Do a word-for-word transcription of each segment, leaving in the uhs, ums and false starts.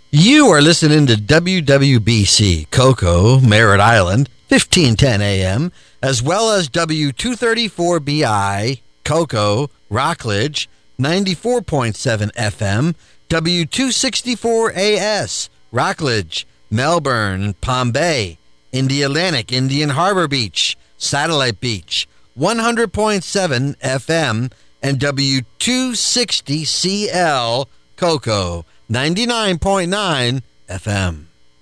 You are listening to W W B C, Cocoa, Merritt Island, fifteen ten A M, as well as W two thirty-four B I, Cocoa, Rockledge, ninety-four point seven F M, W two sixty-four A S, Rockledge, Melbourne, Palm Bay, Indialantic, Indian Harbor Beach, Satellite Beach, one hundred point seven F M, and W two sixty C L, Cocoa, ninety-nine point nine F M.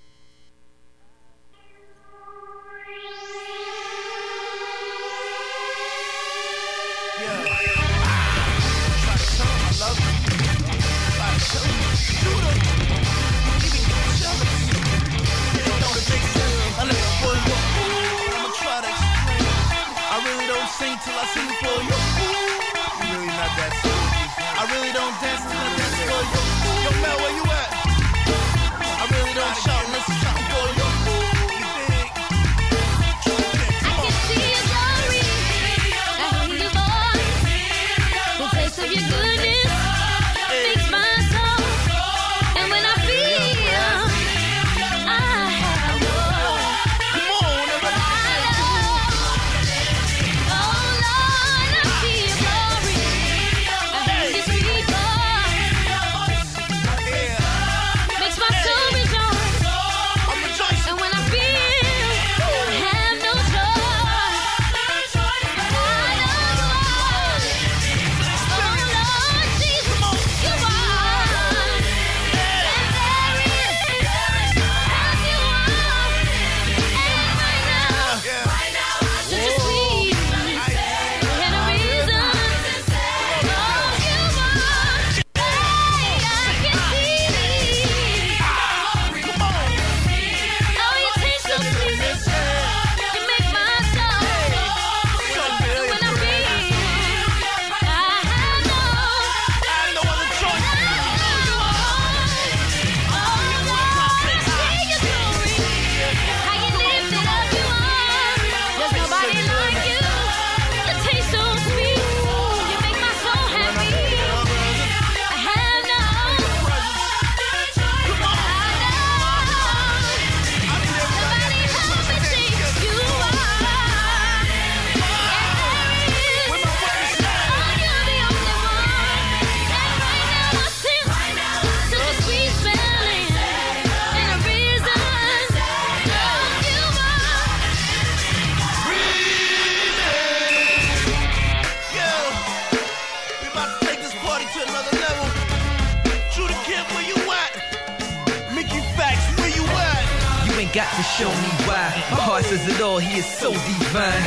Sing till I sing for you. You really not that serious. I really don't dance till I dance for you. Yo, Mel, where you at? I really don't shout unless I'm shouting for you. You dig? I can see your glory. I hear your voice. The taste of your goodness makes my soul. And when I feel, I have more. Come on, everybody. Got to show me why. My heart says it all, he is so divine.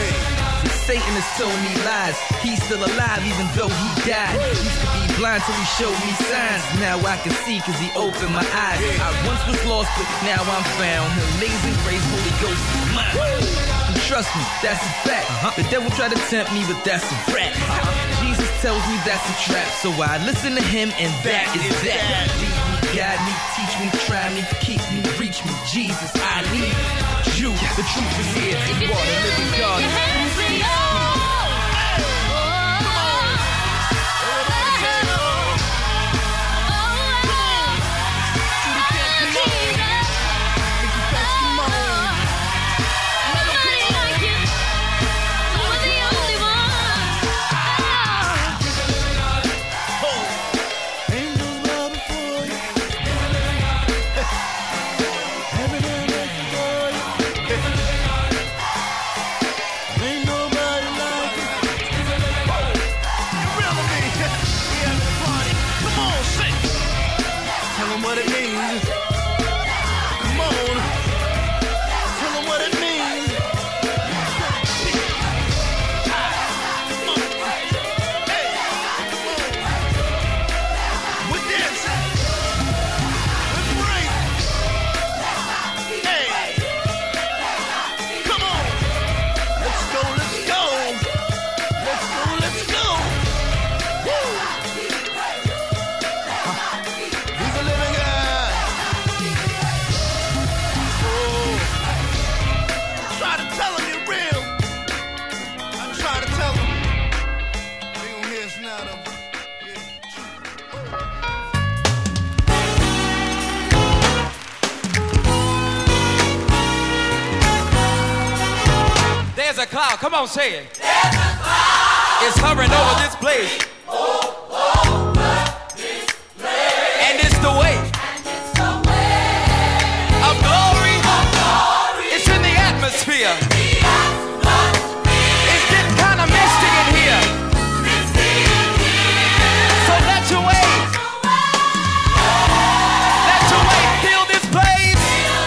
Satan has told me lies. He's still alive even though he died. Used to be blind till he showed me signs. Now I can see cause he opened my eyes. I once was lost but now I'm found. Amazing grace, Holy Ghost is mine. And trust me, that's a fact. The devil tried to tempt me but that's a rap. Jesus tells me that's a trap. So I listen to him and that is that. Lead me, guide me, teach me, try me, keep me, reach me. Jesus, I need you. The truth is here. You are the living God. What it means. Come on. Tell them what it means. Hey, come on. We're dancing. We're praising. Hey. Come on. Let's go, let's go. Let's go, let's go. Woo. He's a living God. cloud. Come on, say it. There's a cloud. It's hovering over this place. Over this place. And it's the way. And it's the way. Of glory. Of glory. It's in the atmosphere. The atmosphere. It's getting kind of misty in here. Misty in here. So let your way. Let your way fill this place.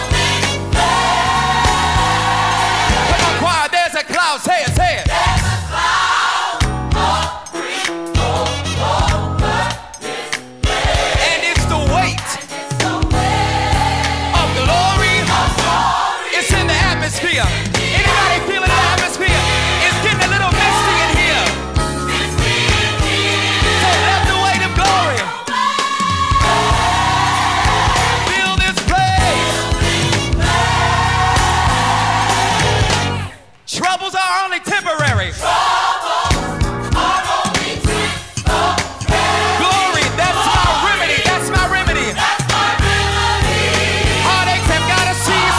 Come on, choir. There's a cloud. Say it, say it. There's a cloud hovering over this place. And it's the weight It's the way. of glory. Of glory. It's in the atmosphere. Anybody feeling the atmosphere? It's getting a little misty in here. Misty in here. So let the weight of glory fill this place. Troubles are only temporary. Glory, that's my remedy. That's my remedy. Heartaches have got to cease.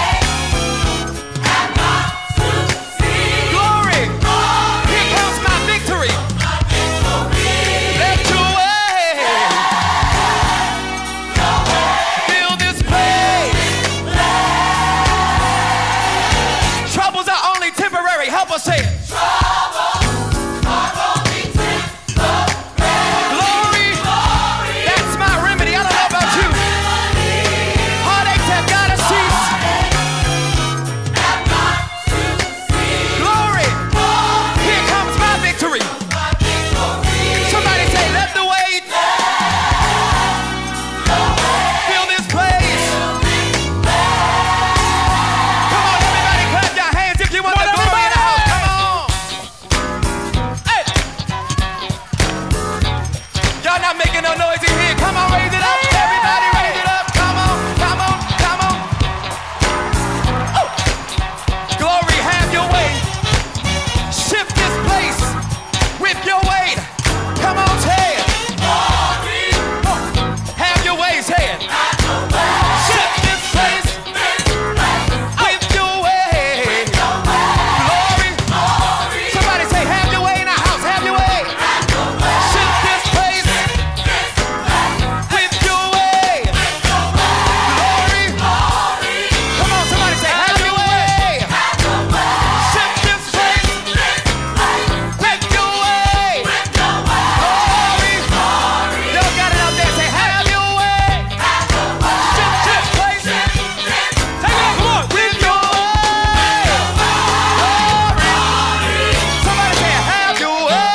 Glory, here comes my victory. Let your way fill this place. Troubles are only temporary. Help us say it. Glory, that's my remedy. I don't know about you. Heartaches have got to cease. Glory, here comes my victory. Somebody say, let the weight fill this place. Come on, everybody, clap your hands if you want the glory in the house. Come on. Hey. Y'all not making no noise in here. Come on, raise it up. Everybody raise it up. Come on, come on, come on. Oh. Glory, have your way. Shift this place with your weight. Come on, say it. Have your way, say it. Shift this place with your way. Glory. Somebody say, have your way in the house. Have your way. Shift this place with your way. Glory. Come on, somebody say, have your way. Shift this place with your way. Glory. Y'all got it out there. Say, have your way. Shift this place. Take it up, come on. With your way. Glory. Somebody say, have your way.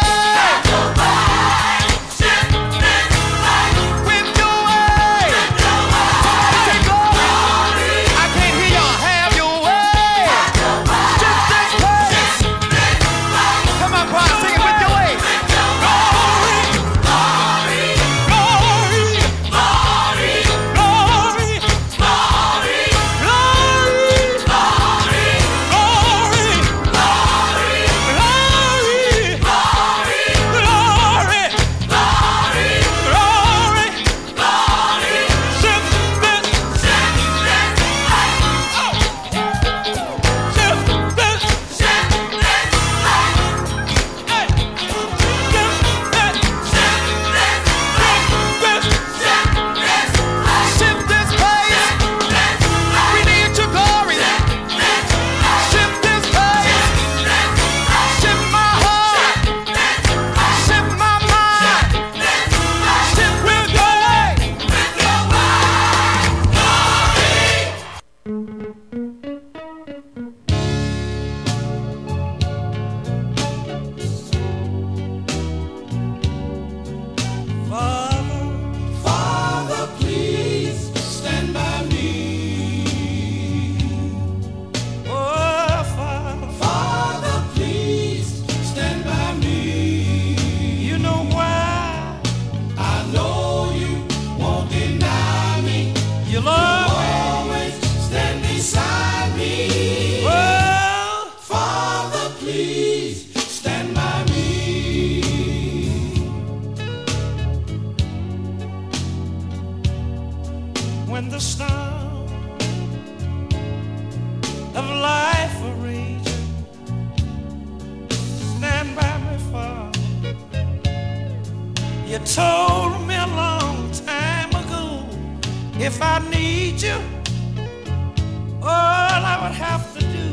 With your way. Somebody say, glory. I can't hear y'all. Have your way. Shift this place. Come on, choir, sing it with your way. Glory. Glory. Glory. Glory. Glory. Glory. Shift this place. We need your glory. Shift this place. Shift my heart. Shift my mind. Shift with your way. Father, please stand by me. Oh, Father, Father, please stand by me. You know why? I know you won't deny me. You'll always stand beside me. Oh, Father, please stand by me. When the storm of life are raging You told me a long time ago, if I need you, all I would have to do,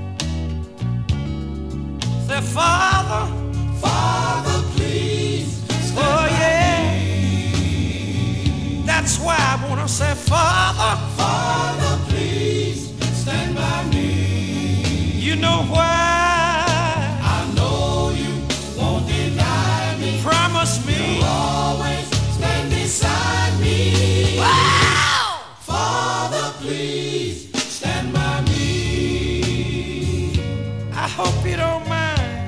say, Father, Father, please, oh yeah, that's why I want to say, Father, Father, please, stand by me. You know why? I know you won't deny me. Promise me you'll always stand beside me. Wow! Father, please stand by me. I hope you don't mind.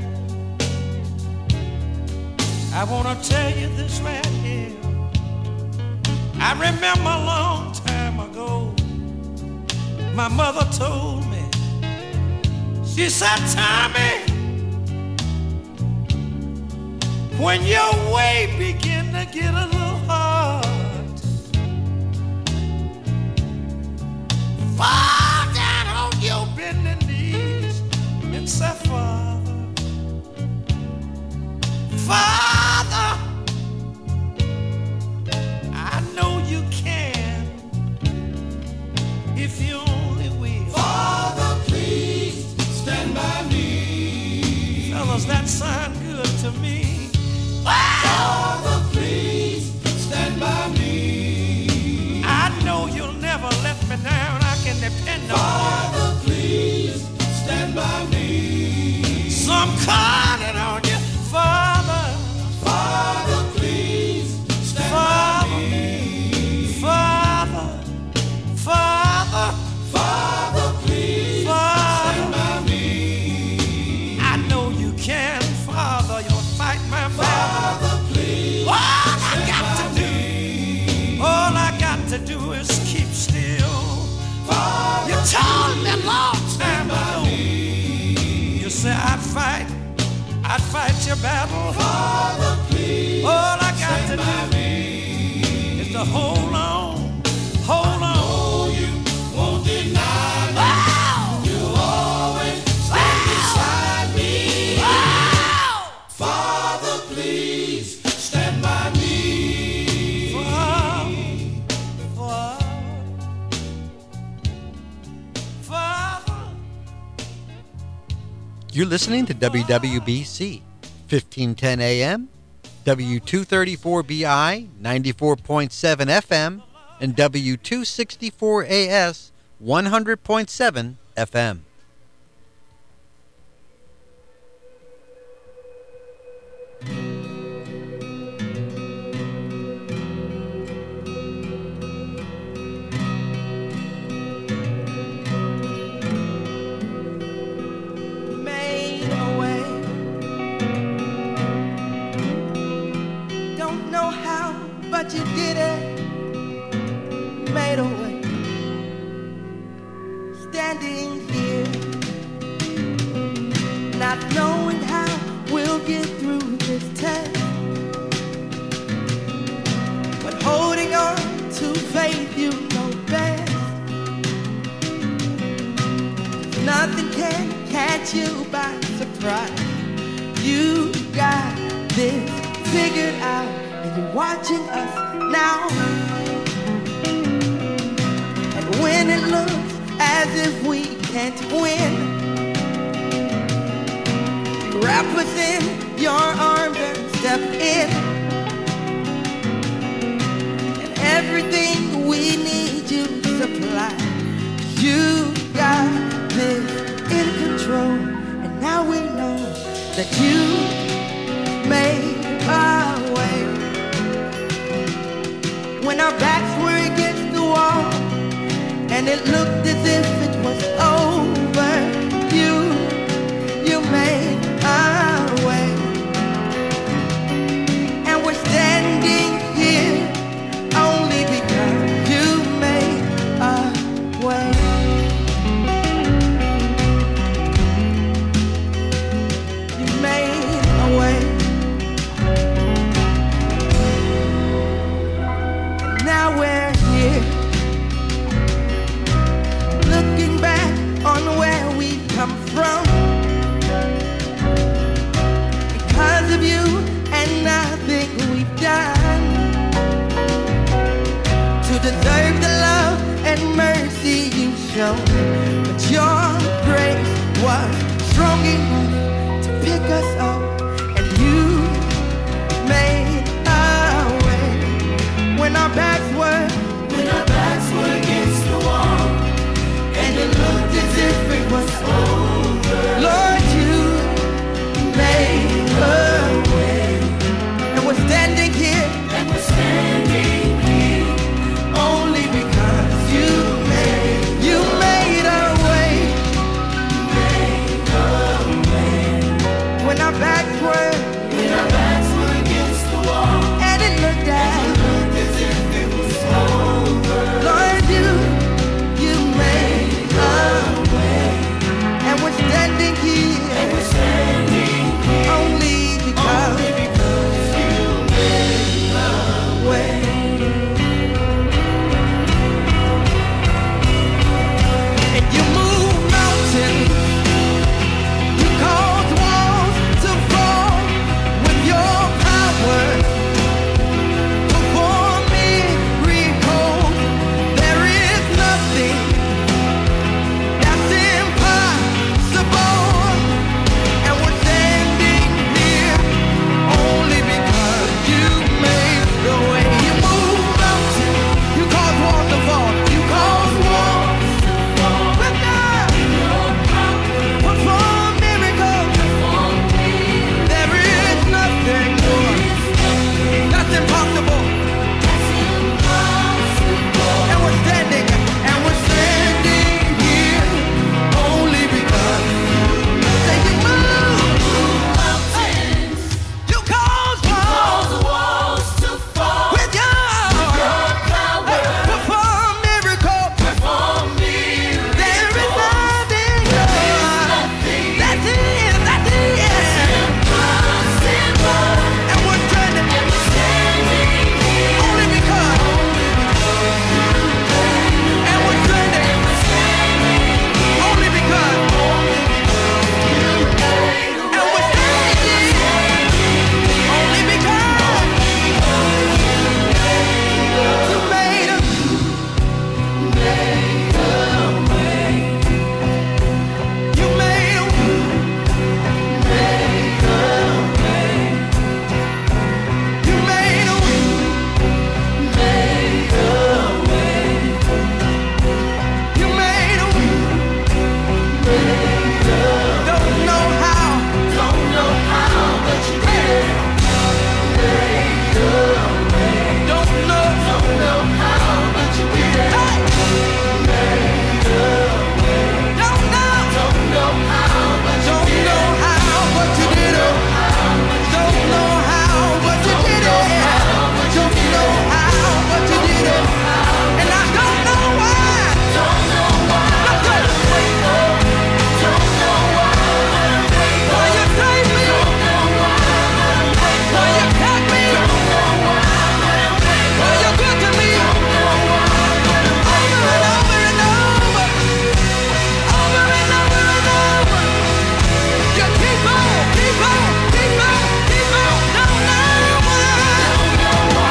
I want to tell you this right here. I remember a long time ago, my mother told me, she said, Tommy, when your way begin to get a little hard, fall down on your bending knees and say, Father, Father, I know you can if you only will. Father, please stand by me. Fellas, that sound good to me. Father, please stand by me. I know you'll never let me down. I can depend on you. Father, please stand by me. So I'm calling on you, Father. Father, please stand by me. Father, Father, Father, please stand by me. I know you can, Father. You'll fight my battle. Father, please. All I got to do, all I got to do is keep still. Father, you told me a long time ago. You say I'd fight, I'd fight your battle. Father, please. All I got to do is to hold on, hold on. You won't deny me. You'll always stand beside me. Father, please stand by me. Father, Father. You're listening to W W B C, fifteen ten A M, W two thirty-four B I, ninety-four point seven F M, and W two sixty-four A S, one hundred point seven F M. Made a way. Don't know how, but you did it. Made a way. Standing here, not knowing how we'll get through this test, but holding on to faith, you know best. Nothing can catch you by surprise. You got this figured out, and you're watching us now. And when it looks as if we can't win, wrap us in your arms and step in. And everything we need you supply. You got this in control, and now we know that you made our way. When our backs were against the wall, and it looked as if it was over, you, you made our way. And we're standing here only because you made our way. You made a way. And now we're here, looking back on where we come from, shown, but your grace was strong enough to pick us up, and you made our way when our backs were when our backs were against the wall, and it looked as if it was over. Lord, you made a way, and we're standing here, and we're standing here only because you made you made a way, made a way when our backs were when our backs were against the wall, and it looked as it looked as if it was over. Lord, you you made a way, and we're standing here, and we're standing here only because only because you made a way. And you move mountains, you cause walls to fall with your power. Perform miracles. There is nothing that's impossible, and we're standing here only because you made the way. You move mountains, you cause walls to fall, you cause walls to fall with God. Perform miracles. There is nothing more that's impossible. And we're standing, and we're standing here only because say you move mountains, you cause walls to fall with your power. Perform miracles. There is nothing that's it, that's it. And we're standing only because. And we're standing only because. And we're standing only because you made us. You made a way. You made a way. You made a way. Don't know how. Don't know how, but you did. Don't know. Don't know how, but you did. Hey. Don't know. Don't know how, but you did. Don't know how, but you did it. Don't know how, but you did it. Don't know how, but you did it. And I don't know why. Don't know why. Don't know why. Why you saved me? Don't know why. Why you kept me? Don't know why. Why you good to me? Don't know why. Over and over and over. Over and over and over. You keep on, keep on, keep on, keep on. Don't know why. Don't know why.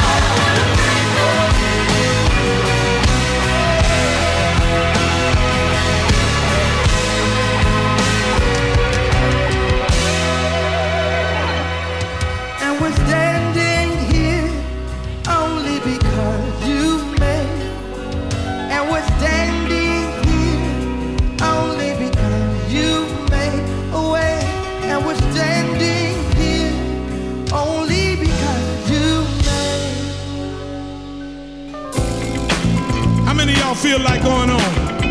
And we're standing here only because you made. And we're standing here only because you made a way. And we're standing here only because you made. How many of y'all feel like going on?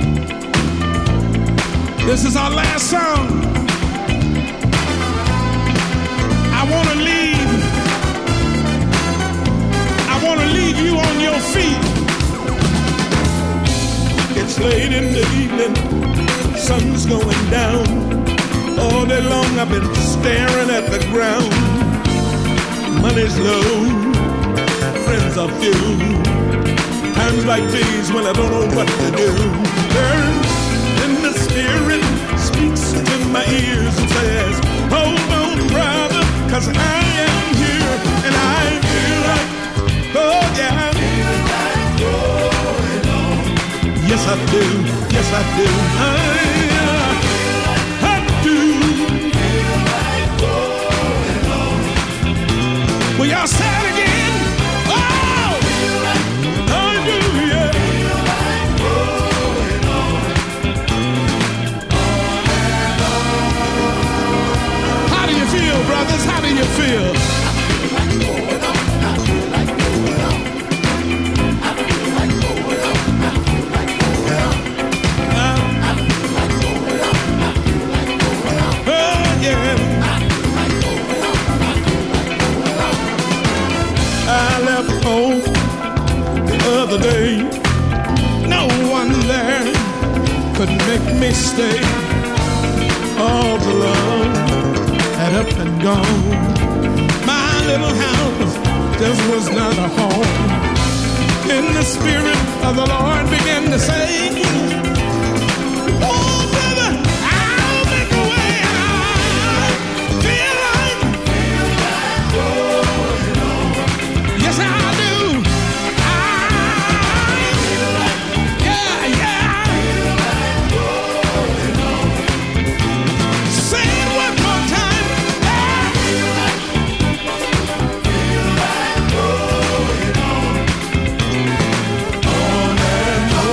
This is our last song. I want to leave. I want to leave you on your feet. It's late in the evening, sun's going down. All day long I've been staring at the ground. Money's low, friends are few. Times like these when I don't know what to do. Burns in the spirit speaks to my ears and says, hold on, brother, cause I am here and I feel like, oh yeah, I feel like going on. Yes, Yes, I do. Yes, I do. I, I do. Will y'all say it again? Oh, I do, yeah. How do you feel, brothers? How do you feel? I left home the other day. No one there could make me stay. All the love had up and gone. My little house just was not a home. In the spirit of the Lord began to say, oh brother, I'll make a way. I feel like, yes I do. I, yeah, yeah. Say it one more time. On and on.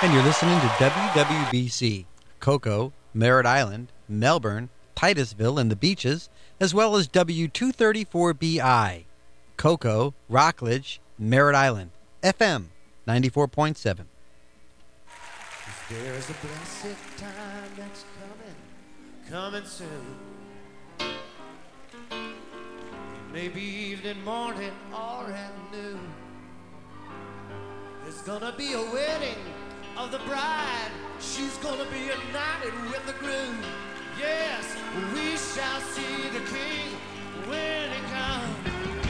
And you're listening to W W B C, Cocoa, Merritt Island, Melbourne, Titusville, and the Beaches, as well as W two thirty-four B I, Cocoa, Rockledge, Merritt Island, F M ninety-four point seven. There's a blessed time that's coming, coming soon. Maybe evening, morning, or at noon. There's gonna be a wedding of the bride. She's gonna be united with the groom. Yes, we shall see the King when he comes.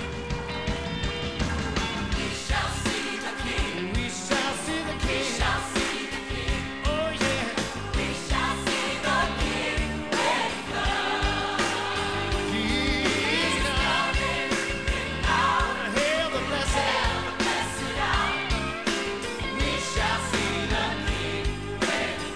We shall see the King. We shall see the King. We shall see the King. Oh yeah. We shall see the King when he comes. He's coming in power. Hail the blessed hour. Hail the blessed hour. We shall see the King when he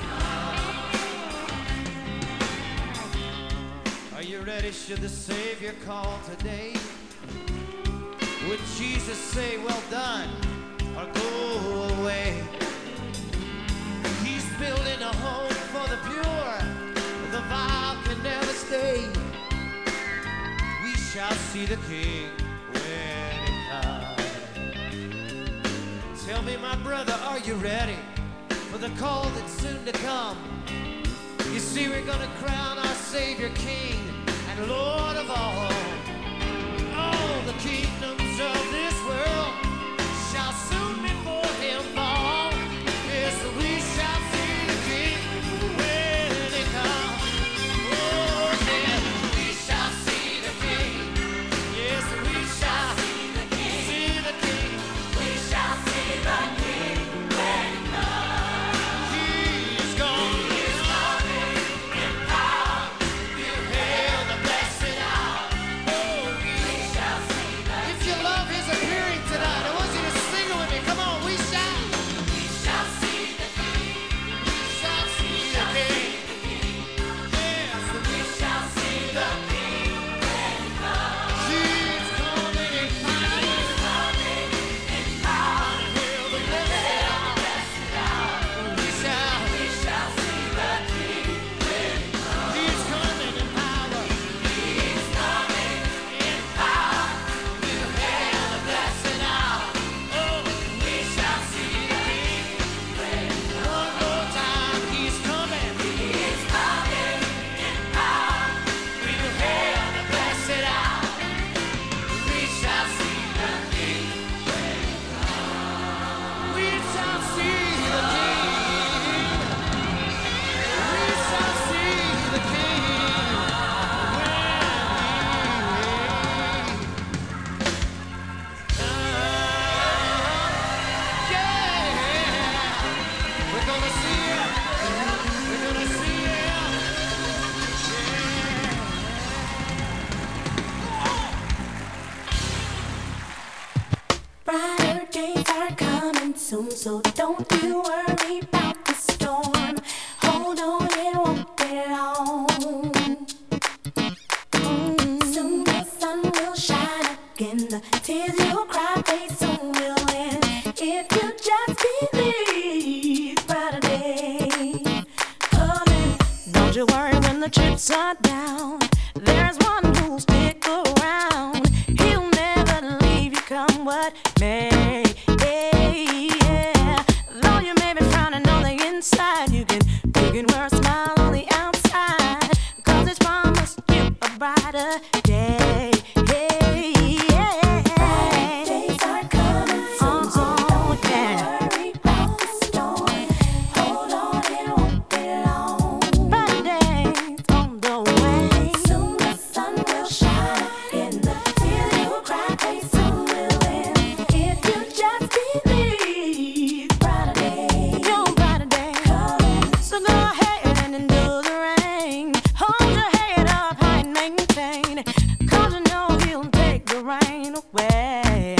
comes. Are you ready? Should the Savior call today? Would Jesus say, well done, or go away? He's building a home for the pure. The vile can never stay. We shall see the King when he comes. Tell me, my brother, are you ready for the call that's soon to come? You see, we're gonna crown our Savior King and Lord of all. All the kingdoms of this world shall soon before him fall. Yes, we shall see the King when he comes. Oh, yeah, we shall see the King. Yes, we shall See the King. see the King. We shall see the King when he comes. He's gone. He's coming in power. Hail the blessed hour. Oh, We shall see the if you love his appearing tonight, I want you to sing it with me. Come on, we shall. We shall see the King. We shall see the King. Yes, We shall see the King when he comes. he's coming in power. He's coming in power. Hail the blessed hour. Blessed hour. We shall. We shall see the King when he comes. He's coming in power. He's coming in power. Hail the blessed hour. Oh, We shall see the King when he comes. one more time, he's coming. He's coming in power. We'll hail the blessed hour. We shall see the King. We shall see the King. We shall see the King. Yeah, we're gonna see him. We're gonna see him. Brighter days are coming soon, so don't you worry about the storm. Hold on, it won't be long. Mm, Soon the sun will shine again, the tears you'll cry, they soon will end. If you just believe, brighter days coming. Don't you worry when the chips are down. There's one who'll stick around. He'll never leave you, come what may. Yeah. Though you may be frowning on the inside, you can you can wear a smile on the outside. Cause it's promised you a brighter day. Hey, yeah. Days are coming soon, so don't worry about the storm. Hold on, it won't be long. Brighter days on the way. Soon the sun will shine. In the tears you cry, they soon will end. If you just believe, brighter days, your brighter day coming. So go ahead and endure the rain. Hold your head up high and maintain. Cause you know he'll take the rain away.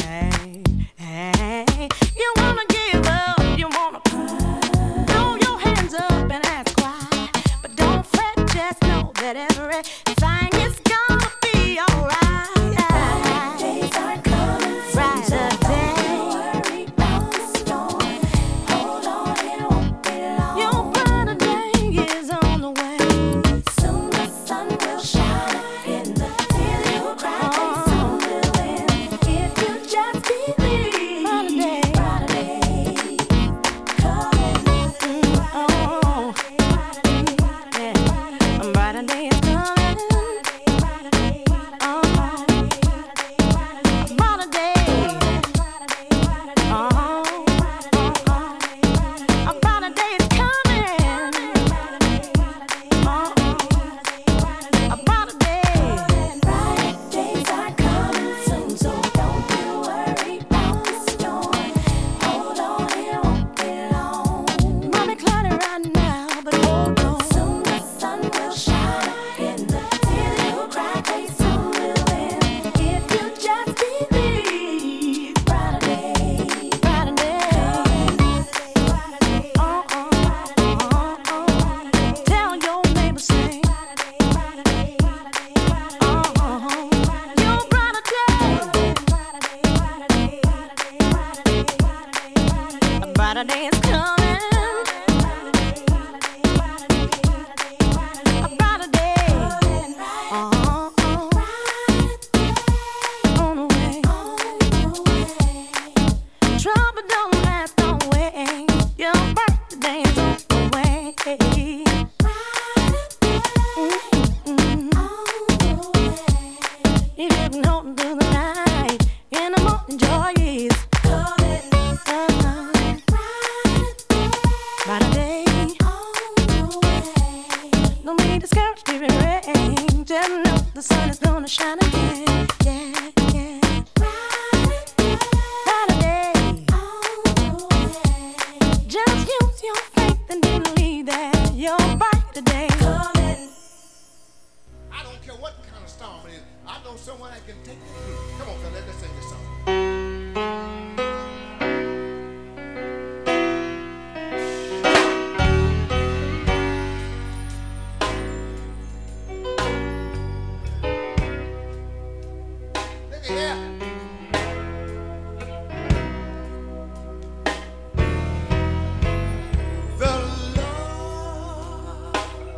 You wanna give up, you wanna cry. Throw your hands up and ask why. But don't fret, just know that everything is gonna be alright. Days are coming, brighter days. Don't worry about the storm. Hold on, it won't shine again. Yeah, yeah. Bright day. Just use your faith and believe that you're bright today. Coming. I don't care what kind of storm it is. I know someone that can take you through. Come on, fella, let's sing this song. Look at here. The Lord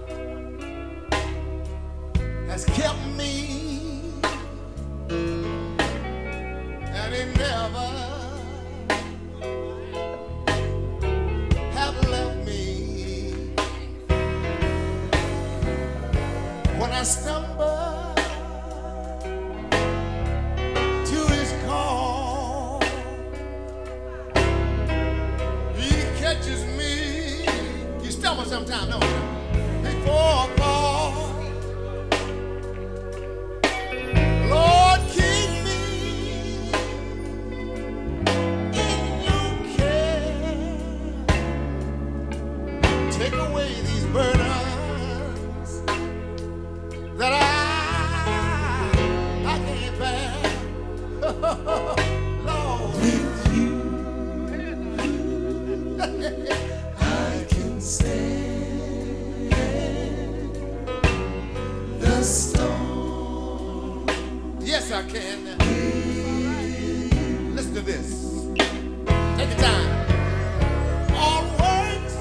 has kept me, and He never have left me. When I stumble to His call, He catches me. You stumble sometime, don't you? Before I fall. Lord, keep me in your care. Take away these burdens that I I can't bear. Lord, with you I can stand the storm. Yes, I can. Listen to this. Take your time. All works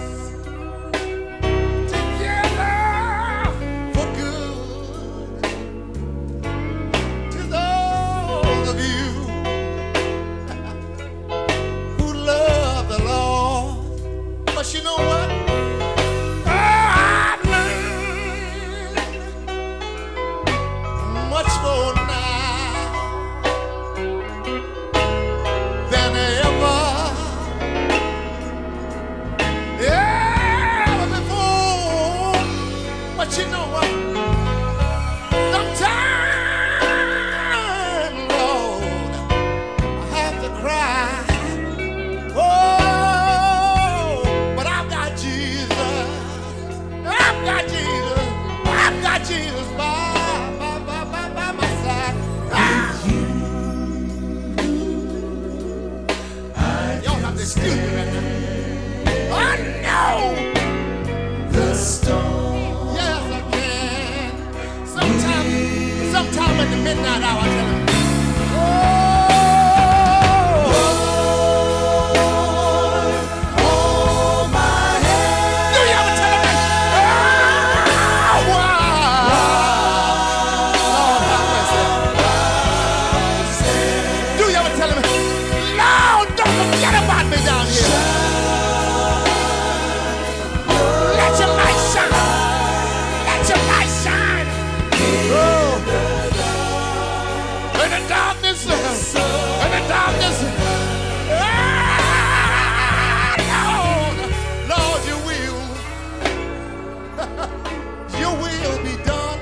together for good to those of you who love the Lord. But you know what? I've learned much more now than ever, ever before. But you know what? Sometimes, Lord, I have to cry. Oh, but I've got Jesus. I've got Jesus. I've got Jesus by, by, by, by, by my side. Ah! Y'all have to excuse me right now. I know the storm. Yes, I can. Sometime, sometime at the midnight hour, I tell him, hold my hand. Do you ever tell him that? Oh, wow. Lord, have mercy. Do you ever tell him, Lord, don't forget about me down here. Let your light shine. Let your light shine. Oh. In the darkness, in the darkness. Ah, Lord, Lord, your will, your will be done.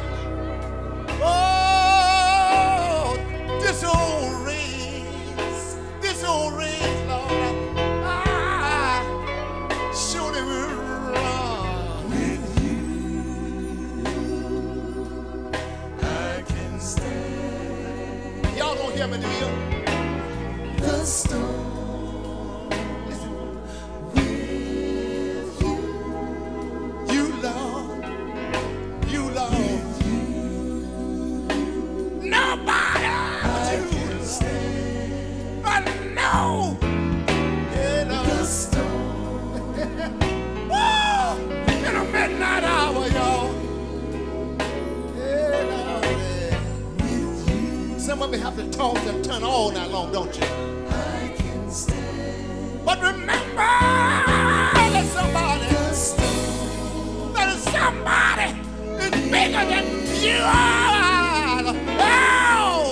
Oh, this old race, this old race, Lord, I surely will run. With you, I can stand. Y'all don't hear me, do you? The storm. Listen. With you, you Lord, you Lord. Nobody but you. I know. Yeah, Lord. The storm. Woo! In a midnight hour, y'all. Yeah, Lord. Yeah. Some of you have to toss and turn all night long, don't you? I can stand. But remember that somebody, that is somebody is bigger than you are. Oh!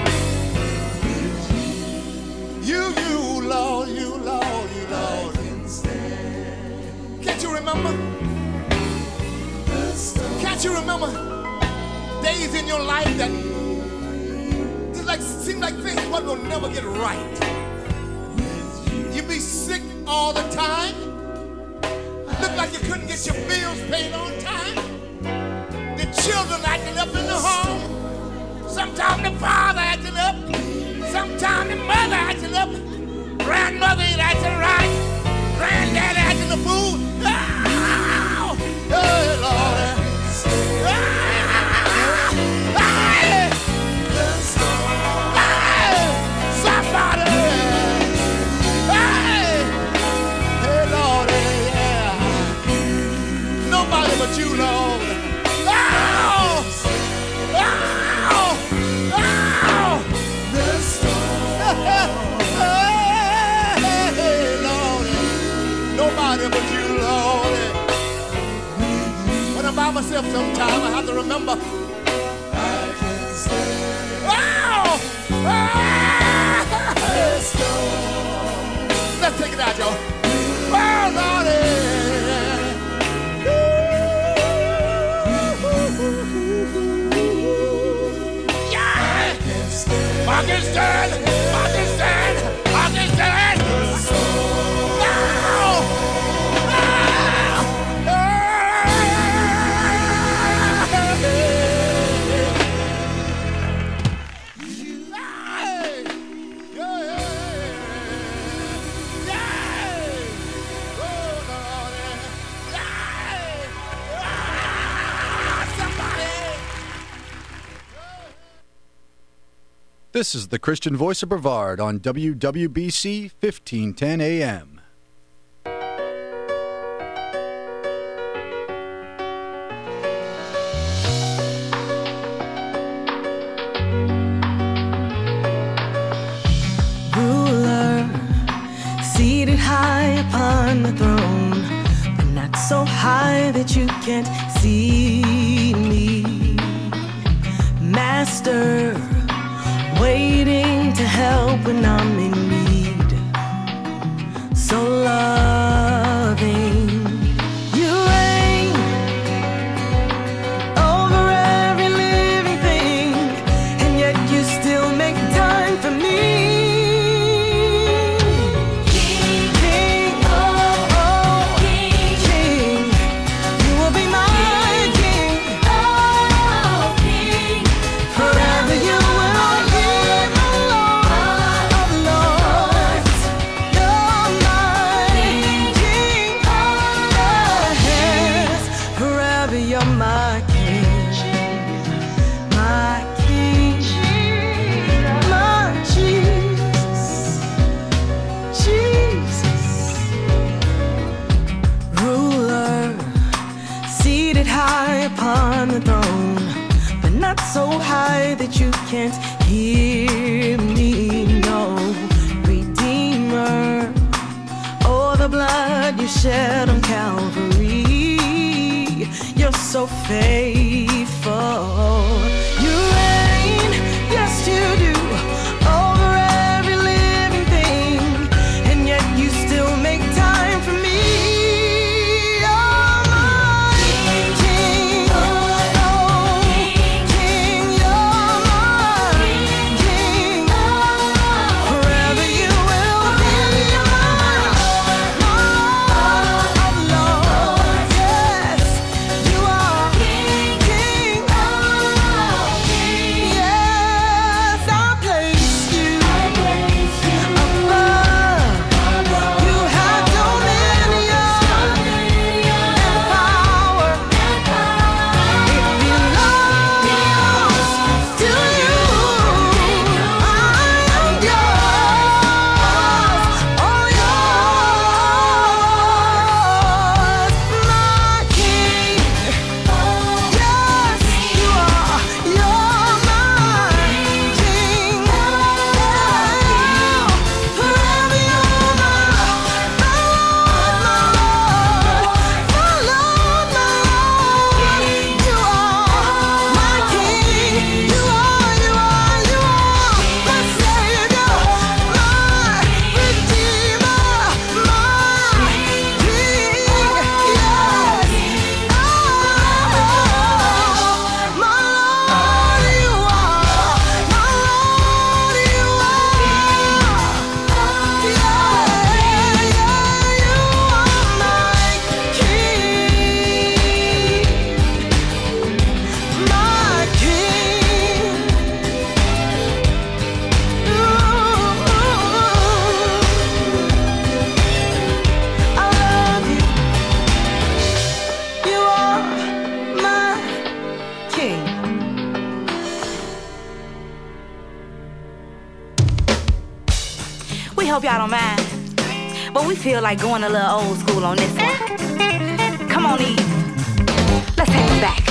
You, you, Lord, you, Lord, you, Lord. Can't you remember? Can't you remember days in your life that seemed like things wasn't gonna never get right. You be sick all the time. Look like you couldn't get your bills paid on time. The children acting up in the home. Sometimes the father acting up. Sometimes the mother acting up. Grandmother ain't acting right. Granddaddy acting the fool. Oh, oh Lord. Ah, hey. Hey, somebody. Hey, hey, Lord, yeah. Nobody but you, Lord. Oh, oh, oh. The storm. Hey, Lord. Nobody but you, Lord. When I'm by myself sometime, I have to remember. I can stay. Oh! Oh! Let's take it out, y'all. Oh, Lordy. Yeah! I can stand. I can stand. I can stand. This is the Christian Voice of Brevard on W W B C fifteen ten A M. Ruler, seated high upon the throne, but not so high that you can't see me. Master, waiting to help when I'm in need. So loving, you reign over every living thing, and yet you still make time for me. King, King, oh, oh, King, King, you will be my King, oh, King, forever you will. The throne, but not so high that you can't hear me. No, Redeemer, oh, the blood you shed on Calvary, you're so faithful. You reign, yes you do, over every living thing, and yet you still make time for me. hope y'all don't mind, but we feel like going a little old school on this one. Come on, Eve. Let's take it back.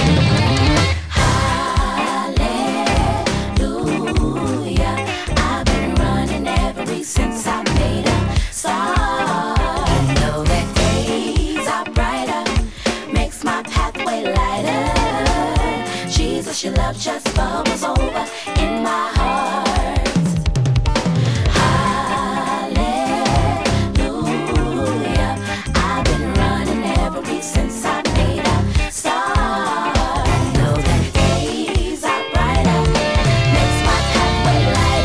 Hallelujah. I've been running ever since I made a start. I know that days are brighter, makes my pathway lighter. Jesus, your love just bubbles over in my heart. Hallelujah. I've been running ever since I made a start. Know that days are brighter, makes my pathway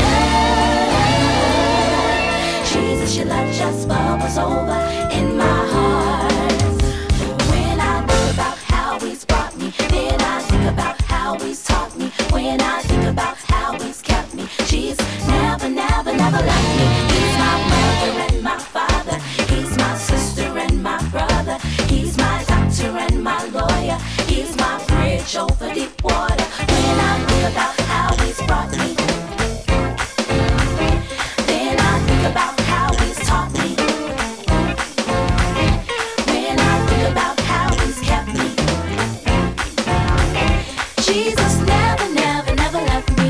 lighter. Jesus, your love just bubbles over in my heart. When I think about how he's brought me, then I think about how he's taught me. When I think about how he's kept me, Jesus never, never, never left me. He's my mother and my father. He's my sister and my brother. He's my doctor and my lawyer. He's my bridge over deep water. When I think about how he's brought me, then I think about how he's taught me. When I think about how he's kept me, Jesus never, never, never left me.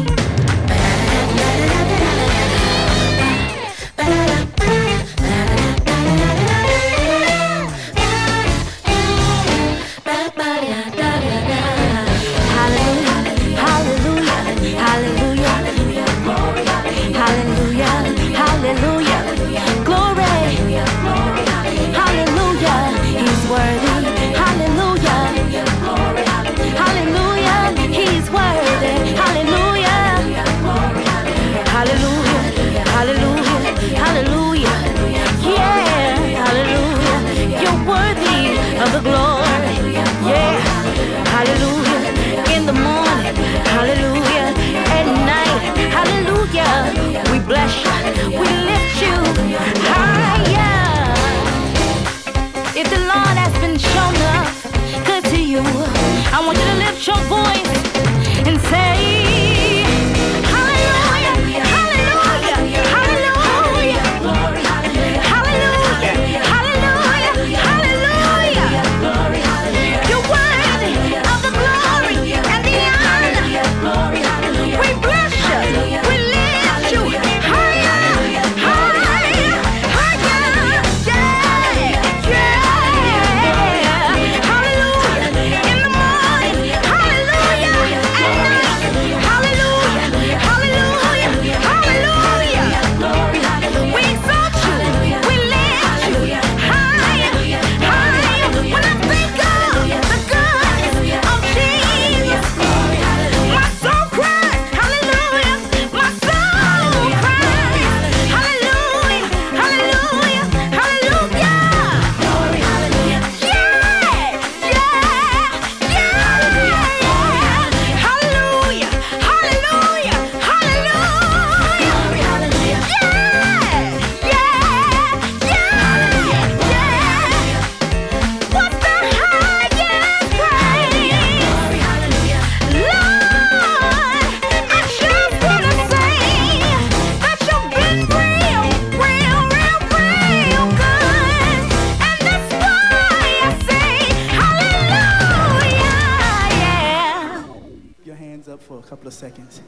Seconds.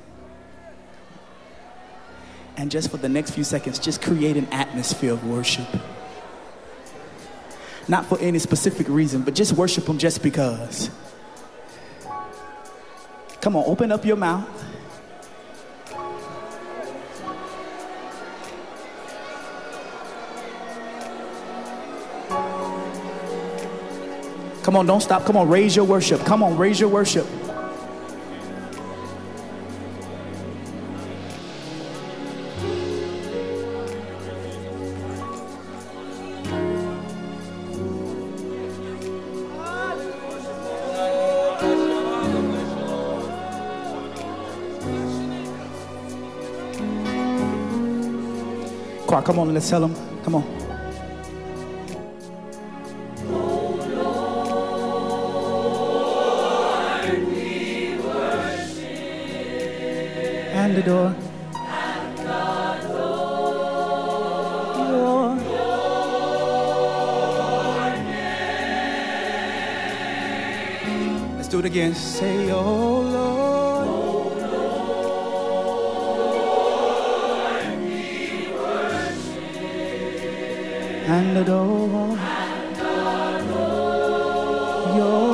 And just for the next few seconds, just create an atmosphere of worship. Not for any specific reason, but just worship him just because. Come on, open up your mouth. Come on, don't stop. Come on, raise your worship. Come on, raise your worship. Choir, come on, let's tell them. Come on. And the door. Let's do it again. Say, oh Lord. Oh Lord, we worship and adore, and adore your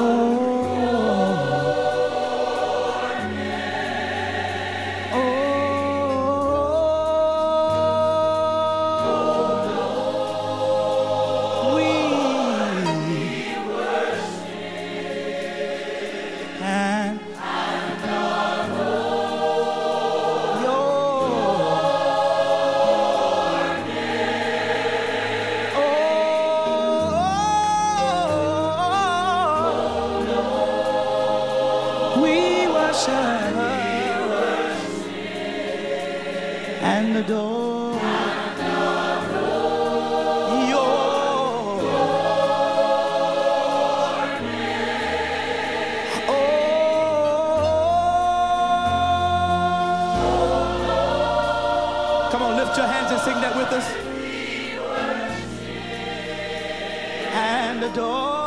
and adore your name. Oh, come on, lift your hands and sing that with us. And adore.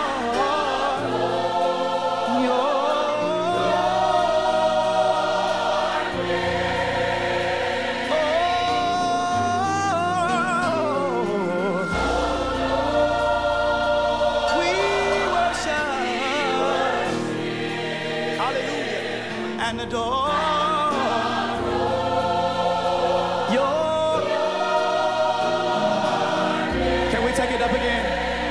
And adore your name. Can we take it up again?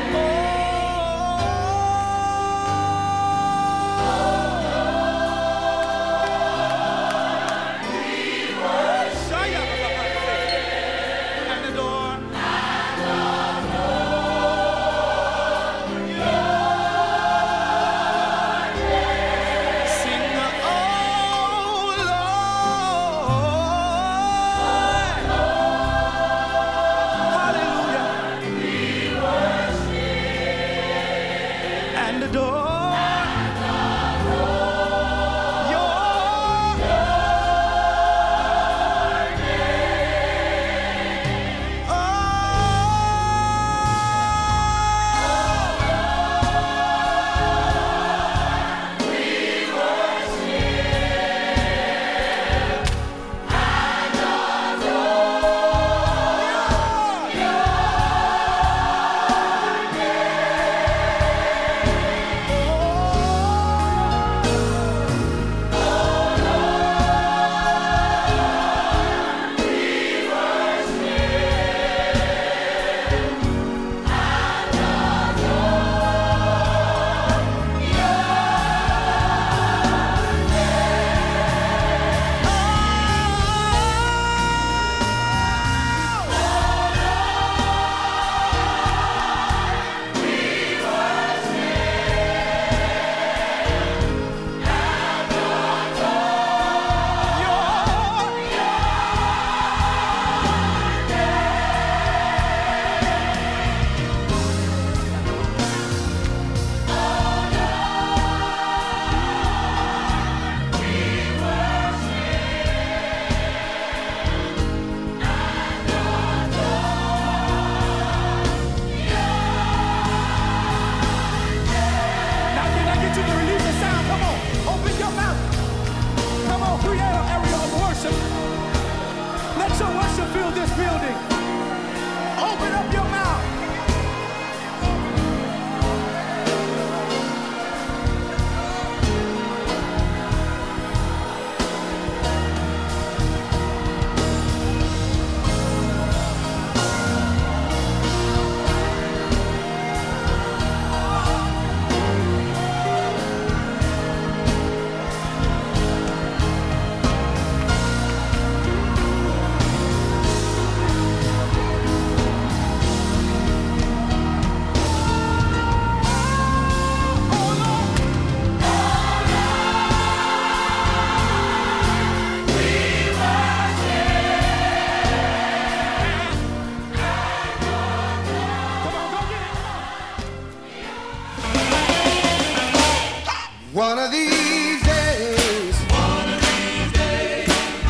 One of these days, one of these days,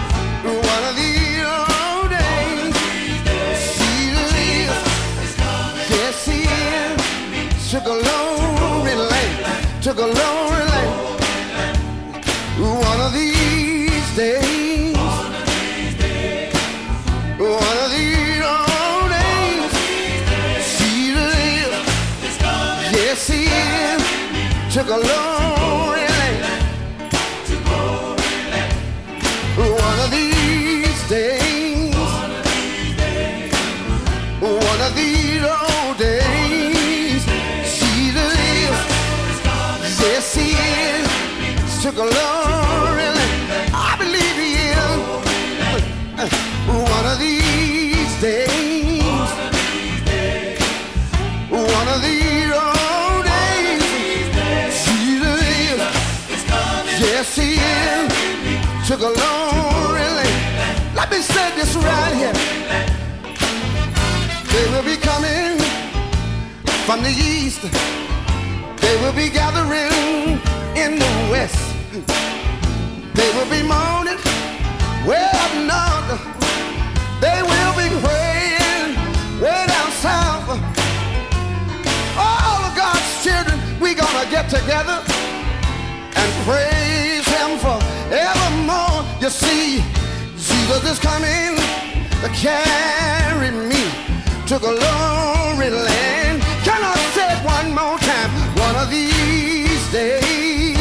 one of these old days, see the leaves, yes, he took a lonely life, took a lonely life. Jesse to glory land. One of these days, one of these old days, Jesus is, yes he is, to glory land. I believe he is. One of these days, one of these old days, Jesus is, yes he is, to glory land. Let me say this right here. They will be coming from the east. They will be gathering in the west. They will be mourning way up north. They will be praying way down south. All of God's children, we gonna get together and praise him forevermore. You see, Jesus is coming to carry me to glory land. Can I say it one more time? One of these days,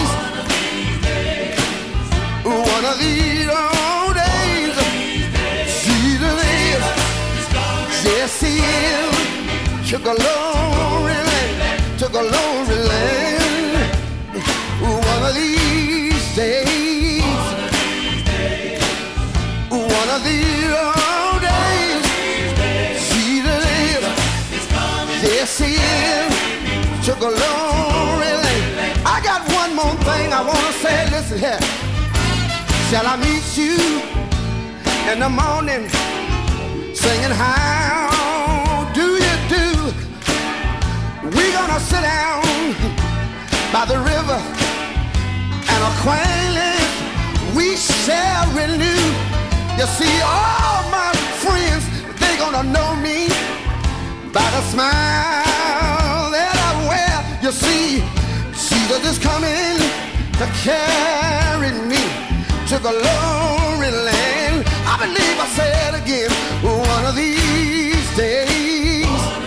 one of these old days, Jesus is, yes he is, to glory land, to glory land. One of these days, one of these old days, Jesus is, yes he is, to glory land. I got one more thing I want to say. Listen here. Shall I meet you in the morning singing how do you do? We're gonna sit down by the river and acquaintance we shall renew. You see, all my friends, they gonna know me by the smile that I wear. You see, Jesus is coming to carry me to glory land. I believe I said again, one of these days,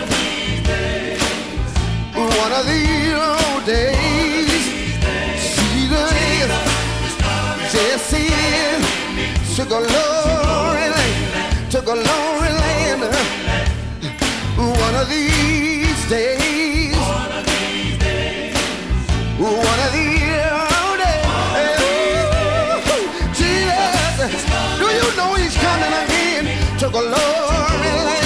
one of these old days, Jesus is, yes he is, to glory land, to glory land. One of these days, one of these old days, Jesus, do you know he's coming again to glory land?